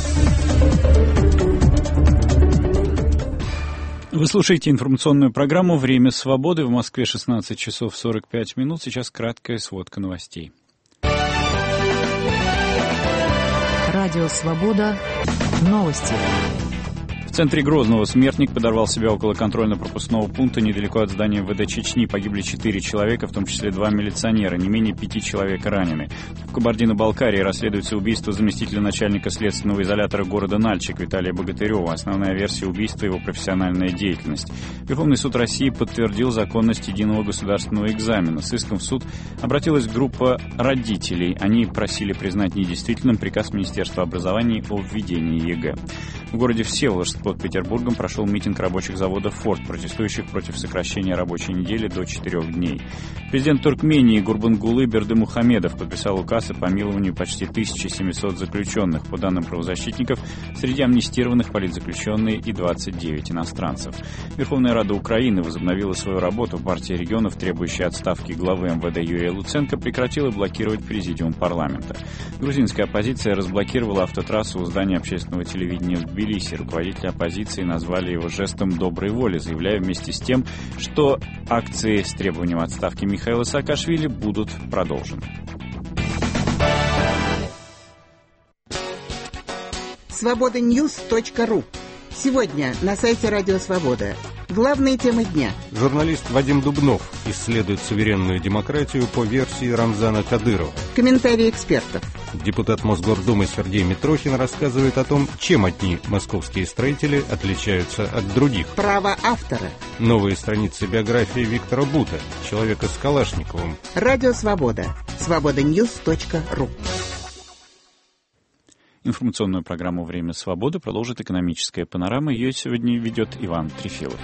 Вы слушаете информационную программу «Время свободы». В Москве 16 часов 45 минут. Сейчас краткая сводка новостей. Радио «Свобода». Новости. В центре Грозного смертник подорвал себя около контрольно-пропускного пункта недалеко от здания МВД Чечни. Погибли 4 человека, в том числе 2 милиционера, не менее 5 человек ранены. В Кабардино-Балкарии расследуется убийство заместителя начальника следственного изолятора города Нальчик Виталия Богатырева. Основная версия убийства — его профессиональная деятельность. Верховный суд России подтвердил законность единого государственного экзамена. С иском в суд обратилась группа родителей. Они просили признать недействительным приказ Министерства образования о введении ЕГЭ. В городе Всеволожск под Петербургом прошел митинг рабочих заводов «Форд», протестующих против сокращения рабочей недели до 4 дней. Президент Туркмении Гурбангулы Бердымухамедов подписал указ о помиловании почти 1700 заключенных. По данным правозащитников, среди амнистированных политзаключенные и 29 иностранцев. Верховная Рада Украины возобновила свою работу. Партия регионов, требующая отставки главы МВД Юрия Луценко, прекратила блокировать президиум парламента. Грузинская оппозиция разблокировала автотрассу у здания общественного телевидения в Тбилиси. Руководители оппозиции назвали его жестом доброй воли, заявляя вместе с тем, что акции с требованием отставки Михаила Саакашвили будут продолжены. Свобода-Ньюс.ру. Сегодня на сайте Радио Свобода. Главные темы дня. Журналист Вадим Дубнов исследует суверенную демократию по версии Рамзана Кадырова. Комментарии экспертов. Депутат Мосгордумы Сергей Митрохин рассказывает о том, чем одни московские строители отличаются от других. Право автора. Новые страницы биографии Виктора Бута, человека с Калашниковым. Радио Свобода. Свобода-Ньюс.ру. Информационную программу «Время свободы» продолжит экономическая панорама. Ее сегодня ведет Иван Трефилов.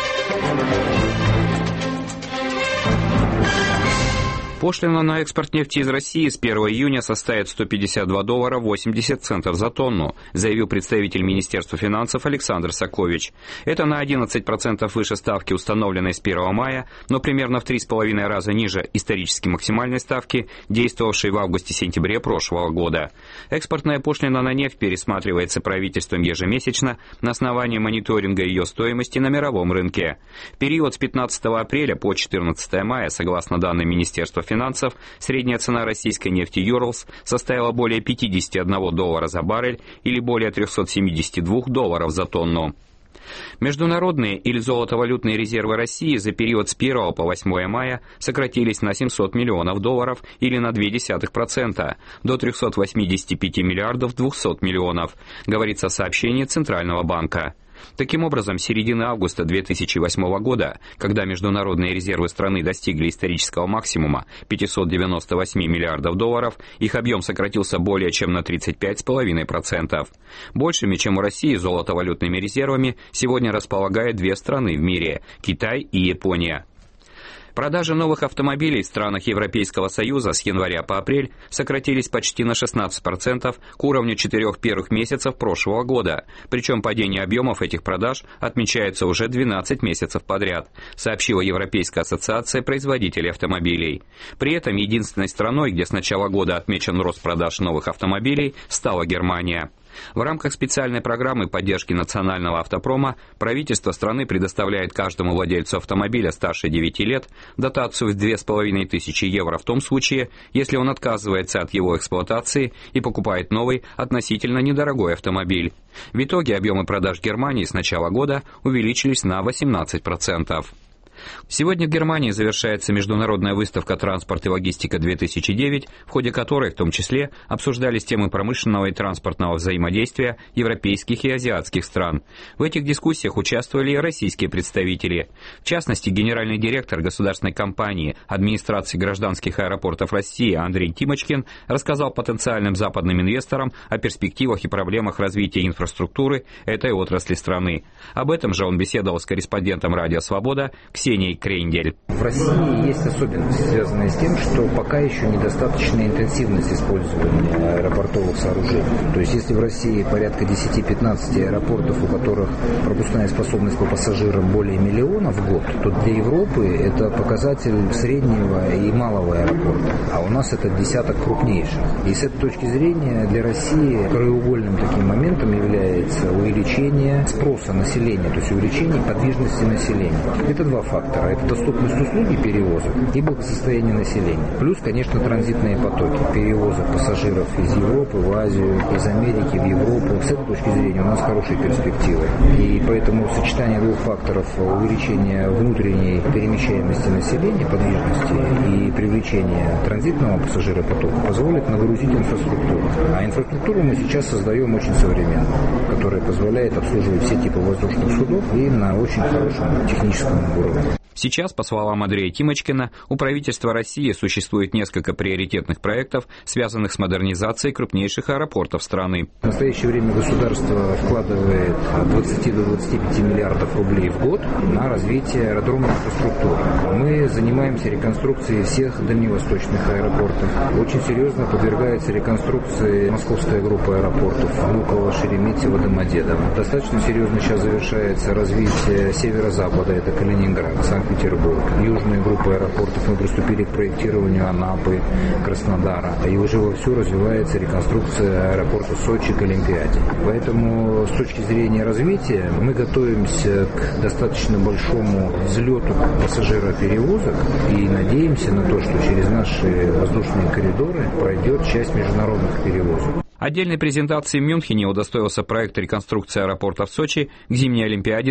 Пошлина на экспорт нефти из России с 1 июня составит $152 80 центов за тонну, заявил представитель Министерства финансов Александр Сакович. Это на 11% выше ставки, установленной с 1 мая, но примерно в 3,5 раза ниже исторически максимальной ставки, действовавшей в августе-сентябре прошлого года. Экспортная пошлина на нефть пересматривается правительством ежемесячно на основании мониторинга ее стоимости на мировом рынке. В период с 15 апреля по 14 мая, согласно данным Министерства финансов, средняя цена российской нефти Urals составила более $51 за баррель или более $372 за тонну. Международные или золотовалютные резервы России за период с 1 по 8 мая сократились на $700 миллионов или на 0,2%, до 385 миллиардов 200 миллионов, говорится в сообщении Центрального банка. Таким образом, с середины августа 2008 года, когда международные резервы страны достигли исторического максимума $598 миллиардов, их объем сократился более чем на 35,5%. Большими, чем у России, золотовалютными резервами сегодня располагают две страны в мире – Китай и Япония. Продажи новых автомобилей в странах Европейского Союза с января по апрель сократились почти на 16% к уровню 4 первых месяцев прошлого года. Причем падение объемов этих продаж отмечается уже 12 месяцев подряд, сообщила Европейская ассоциация производителей автомобилей. При этом единственной страной, где с начала года отмечен рост продаж новых автомобилей, стала Германия. В рамках специальной программы поддержки национального автопрома правительство страны предоставляет каждому владельцу автомобиля старше 9 лет дотацию в 2500 евро в том случае, если он отказывается от его эксплуатации и покупает новый, относительно недорогой автомобиль. В итоге объемы продаж Германии с начала года увеличились на 18%. Сегодня в Германии завершается международная выставка «Транспорт и логистика-2009», в ходе которой, в том числе, обсуждались темы промышленного и транспортного взаимодействия европейских и азиатских стран. В этих дискуссиях участвовали и российские представители. В частности, генеральный директор государственной компании администрации гражданских аэропортов России Андрей Тимочкин рассказал потенциальным западным инвесторам о перспективах и проблемах развития инфраструктуры этой отрасли страны. Об этом же он беседовал с корреспондентом «Радио Свобода» Ксенией Крендель. В России есть особенности, связанные с тем, что пока еще недостаточная интенсивность использования аэропортовых сооружений. То есть, если в России порядка 10-15 аэропортов, у которых пропускная способность по пассажирам более миллиона в год, то для Европы это показатель среднего и малого аэропорта. А у нас это десяток крупнейших. И с этой точки зрения для России краеугольным таким моментом является увеличение спроса населения, то есть увеличение подвижности населения. Это два фактора. Это доступность услуги перевозок и благосостояние населения. Плюс, конечно, транзитные потоки. Перевозок пассажиров из Европы в Азию, из Америки в Европу. С этой точки зрения у нас хорошие перспективы. И поэтому сочетание двух факторов увеличения внутренней перемещаемости населения, подвижности и привлечения транзитного пассажиропотока позволит нагрузить инфраструктуру. А инфраструктуру мы сейчас создаем очень современную, которая позволяет обслуживать все типы воздушных судов и на очень хорошем техническом уровне. Сейчас, по словам Андрея Тимочкина, у правительства России существует несколько приоритетных проектов, связанных с модернизацией крупнейших аэропортов страны. В настоящее время государство вкладывает от 20 до 25 миллиардов рублей в год на развитие аэродромной инфраструктуры. Мы занимаемся реконструкцией всех дальневосточных аэропортов. Очень серьезно подвергается реконструкции московская группа аэропортов Внуково, Шереметьево, Домодедово. Достаточно серьезно сейчас завершается развитие северо-запада, это Калининград, Санкт-Петербург. Южная группа аэропортов, мы приступили к проектированию Анапы, Краснодара. И уже вовсю развивается реконструкция аэропорта Сочи к Олимпиаде. Поэтому с точки зрения развития мы готовимся к достаточно большому взлету пассажироперевозок и надеемся на то, что через наши воздушные коридоры пройдет часть международных перевозок. Отдельной презентации в Мюнхене удостоился проект реконструкции аэропорта в Сочи к зимней Олимпиаде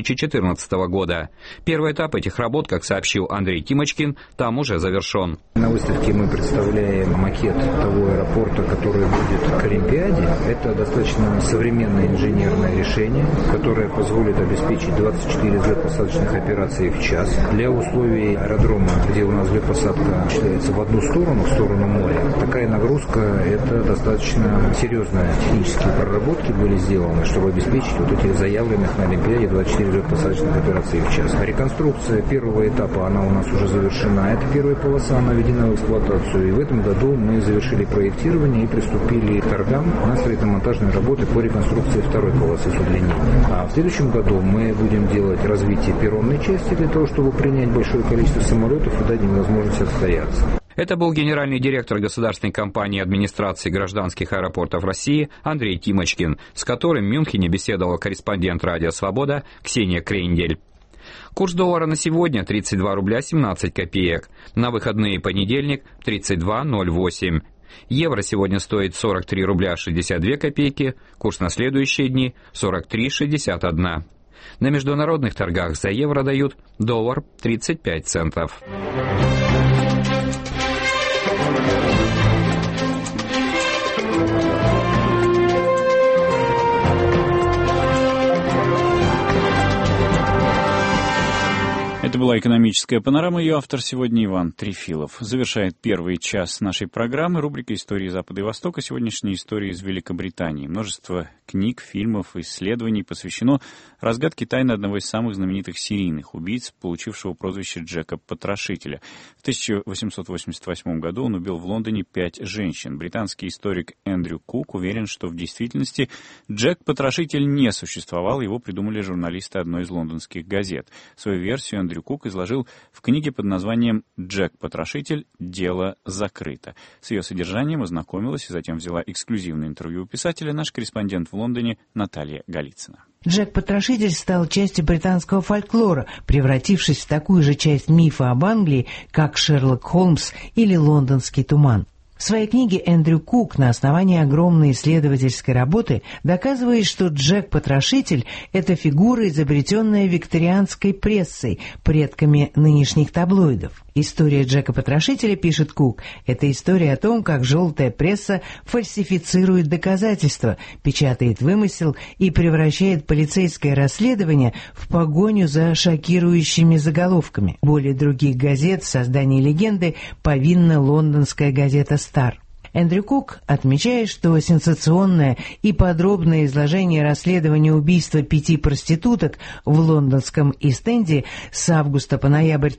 2014 года. Первый этап этих работ, как сообщил Андрей Тимочкин, там уже завершен. На выставке мы представляем макет того аэропорта, который будет к Олимпиаде. Это достаточно современное инженерное решение, которое позволит обеспечить 24 взлет-посадочных операций в час. Для условий аэродрома, где у нас взлет-посадка считается в одну сторону, в сторону моря, такая нагрузка – это достаточно серьезные технические проработки были сделаны, чтобы обеспечить вот этих заявленных на Олимпиаде 24 взлет-посадочных операций в час. Реконструкция первого этапа, она у нас уже завершена. Это первая полоса, она введена в эксплуатацию. И в этом году мы завершили проектирование и приступили к торгам на строительно-монтажные работы по реконструкции второй полосы с удлинением. А в следующем году мы будем делать развитие перронной части для того, чтобы принять большое количество самолетов и дать им возможность отстояться. Это был генеральный директор государственной компании администрации гражданских аэропортов России Андрей Тимочкин, с которым в Мюнхене беседовал корреспондент «Радио Свобода» Ксения Крендель. Курс доллара на сегодня 32 рубля 17 копеек. На выходные понедельник 32,08. Евро сегодня стоит 43 рубля 62 копейки. Курс на следующие дни 43,61. На международных торгах за евро дают доллар 35 центов. Это была «Экономическая панорама», ее автор сегодня Иван Трефилов. Завершает первый час нашей программы рубрика «Истории Запада и Востока». Сегодняшняя история из Великобритании. Множество книг, фильмов, исследований посвящено разгадке тайны одного из самых знаменитых серийных убийц, получившего прозвище Джека Потрошителя. В 1888 году он убил в Лондоне 5 женщин. Британский историк Эндрю Кук уверен, что в действительности Джек Потрошитель не существовал, его придумали журналисты одной из лондонских газет. Свою версию Эндрю Кук изложил в книге под названием «Джек Потрошитель. Дело закрыто». С ее содержанием ознакомилась и затем взяла эксклюзивное интервью у писателя наш корреспондент в Лондоне Наталья Голицына. Джек-потрошитель стал частью британского фольклора, превратившись в такую же часть мифа об Англии, как Шерлок Холмс или Лондонский туман. В своей книге Эндрю Кук на основании огромной исследовательской работы доказывает, что Джек-потрошитель – это фигура, изобретенная викторианской прессой, предками нынешних таблоидов. История Джека-потрошителя, пишет Кук, это история о том, как желтая пресса фальсифицирует доказательства, печатает вымысел и превращает полицейское расследование в погоню за шокирующими заголовками. Более других газет в создании легенды повинна лондонская газета «Стар». Эндрю Кук отмечает, что сенсационное и подробное изложение расследования убийства 5 проституток в лондонском Ист-Энде с августа по ноябрь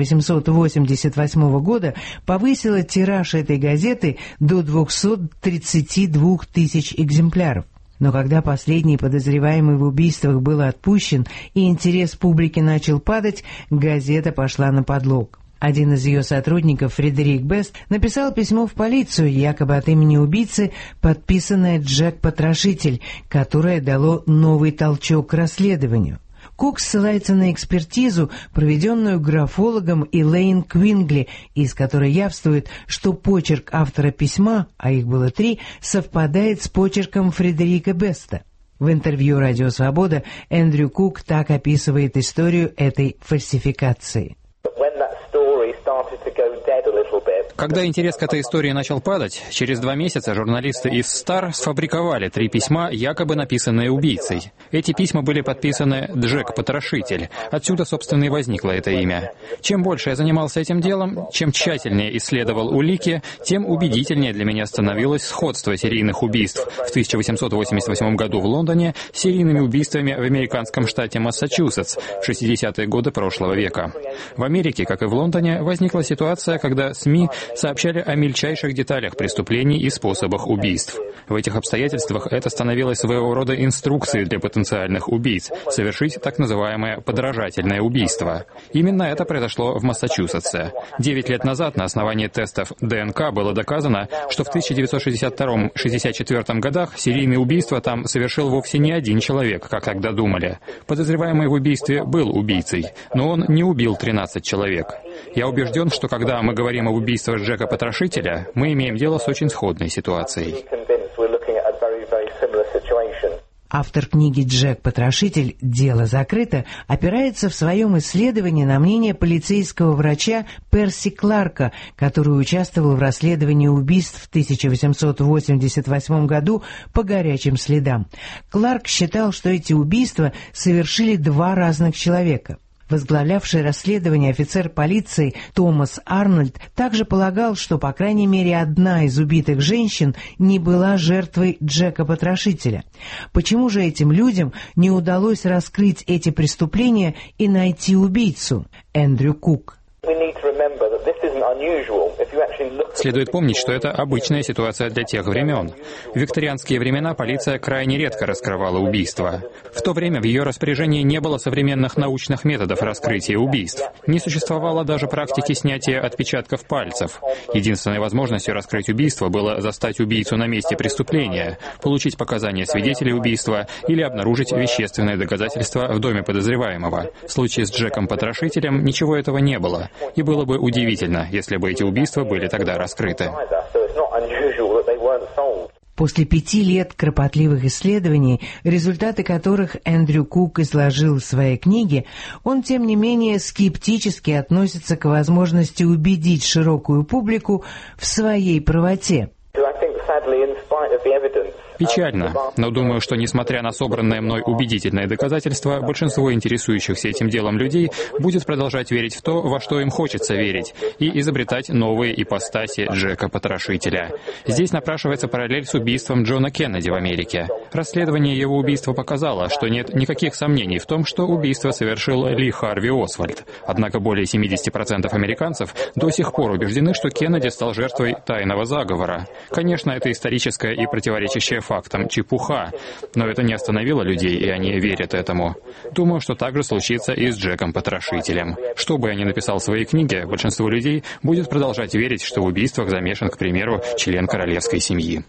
1888 года повысило тираж этой газеты до 232 тысяч экземпляров. Но когда последний подозреваемый в убийствах был отпущен и интерес публики начал падать, газета пошла на подлог. Один из ее сотрудников, Фредерик Бест, написал письмо в полицию, якобы от имени убийцы, подписанное «Джек-потрошитель», которое дало новый толчок к расследованию. Кук ссылается на экспертизу, проведенную графологом Элейн Квингли, из которой явствует, что почерк автора письма, а их было 3, совпадает с почерком Фредерика Беста. В интервью «Радио Свобода» Эндрю Кук так описывает историю этой фальсификации. Когда интерес к этой истории начал падать, через 2 месяца журналисты из Star сфабриковали 3 письма, якобы написанные убийцей. Эти письма были подписаны «Джек Потрошитель». Отсюда, собственно, и возникло это имя. Чем больше я занимался этим делом, чем тщательнее исследовал улики, тем убедительнее для меня становилось сходство серийных убийств в 1888 году в Лондоне с серийными убийствами в американском штате Массачусетс в 60-е годы прошлого века. В Америке, как и в Лондоне, возникла ситуация, когда СМИ сообщали о мельчайших деталях преступлений и способах убийств. В этих обстоятельствах это становилось своего рода инструкцией для потенциальных убийц — совершить так называемое подражательное убийство. Именно это произошло в Массачусетсе. 9 лет назад на основании тестов ДНК было доказано, что в 1962-64 годах серийные убийства там совершил вовсе не один человек, как тогда думали. Подозреваемый в убийстве был убийцей, но он не убил 13 человек. Я убежден, что когда мы говорим об убийствах Джека Потрошителя, мы имеем дело с очень сходной ситуацией. Автор книги «Джек Потрошитель. Дело закрыто» опирается в своем исследовании на мнение полицейского врача Перси Кларка, который участвовал в расследовании убийств в 1888 году по горячим следам. Кларк считал, что эти убийства совершили 2 разных человека. Возглавлявший расследование офицер полиции Томас Арнольд также полагал, что, по крайней мере, одна из убитых женщин не была жертвой Джека Потрошителя. Почему же этим людям не удалось раскрыть эти преступления и найти убийцу? Эндрю Кук. Следует помнить, что это обычная ситуация для тех времен. В викторианские времена полиция крайне редко раскрывала убийства. В то время в ее распоряжении не было современных научных методов раскрытия убийств. Не существовало даже практики снятия отпечатков пальцев. Единственной возможностью раскрыть убийство было застать убийцу на месте преступления, получить показания свидетелей убийства или обнаружить вещественные доказательства в доме подозреваемого. В случае с Джеком Потрошителем ничего этого не было. И было бы удивительно, если бы эти убийства были тогда раскрыты. После 5 лет кропотливых исследований, результаты которых Эндрю Кук изложил в своей книге, он, тем не менее, скептически относится к возможности убедить широкую публику в своей правоте. Печально, но думаю, что, несмотря на собранное мной убедительное доказательство, большинство интересующихся этим делом людей будет продолжать верить в то, во что им хочется верить, и изобретать новые ипостаси Джека Потрошителя. Здесь напрашивается параллель с убийством Джона Кеннеди в Америке. Расследование его убийства показало, что нет никаких сомнений в том, что убийство совершил Ли Харви Освальд. Однако более 70% американцев до сих пор убеждены, что Кеннеди стал жертвой тайного заговора. Конечно, это историческая и противоречащая фактам чепуха, но это не остановило людей, и они верят этому. Думаю, что так же случится и с Джеком Потрошителем. Что бы я ни написал в своей книге, большинство людей будет продолжать верить, что в убийствах замешан, к примеру, член королевской семьи.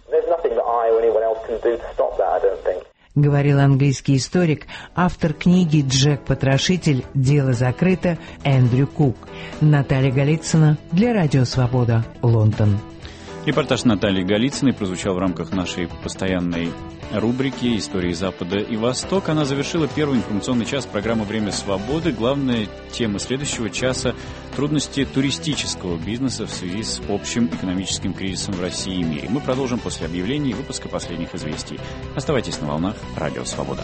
Говорил английский историк, автор книги «Джек Потрошитель. Дело закрыто» Эндрю Кук. Наталья Голицына для Радио Свобода, Лондон. Репортаж Натальи Голицыной прозвучал в рамках нашей постоянной рубрики «Истории Запада и Востока». Она завершила первый информационный час программы «Время свободы». Главная тема следующего часа – трудности туристического бизнеса в связи с общим экономическим кризисом в России и мире. Мы продолжим после объявлений и выпуска последних известий. Оставайтесь на волнах Радио Свобода.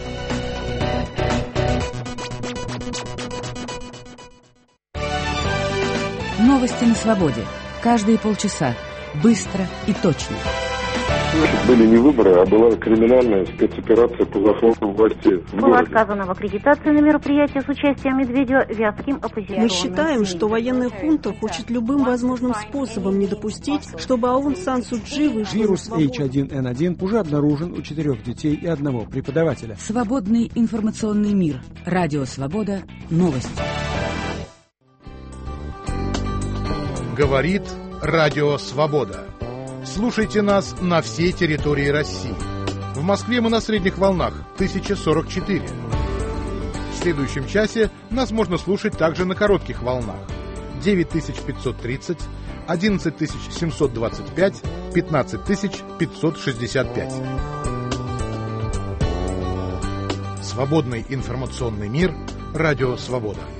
Новости на свободе. Каждые полчаса. Быстро и точно. Были не выборы, а была криминальная спецоперация по захвату власти. Было отказано в аккредитации на мероприятие с участием Медведева вятским оппозиционным. Мы считаем, что военная хунта хочет любым возможным способом не допустить, чтобы Аун Сан Су Чжи вышла. Вирус H1N1 уже обнаружен у 4 детей и 1 преподавателя. Свободный информационный мир. Радио Свобода. Новости. Говорит Радио Свобода. Слушайте нас на всей территории России. В Москве мы на средних волнах 1044. В следующем часе нас можно слушать также на коротких волнах 9530, 11725, 15565. Свободный информационный мир. Радио Свобода.